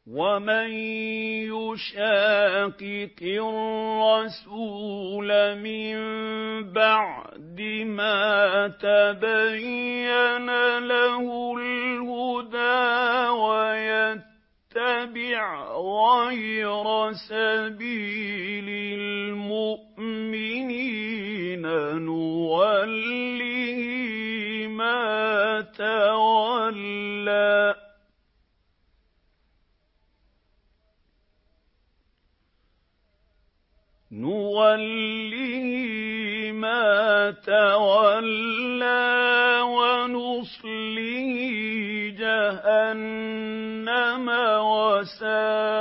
وَمَن يُشَاقِقِ الرَّسُولَ مِن بَعْدِ مَا تَبَيَّنَ لَهُ الْهُدَىٰ وَيَتَّبِعْ غَيْرَ سَبِيلِ الْمُؤْمِنِينَ نُوَلِّهِ مَا تَوَلَّىٰ وَنُصْلِهِ جَهَنَّمَ ۖ وَسَاءَتْ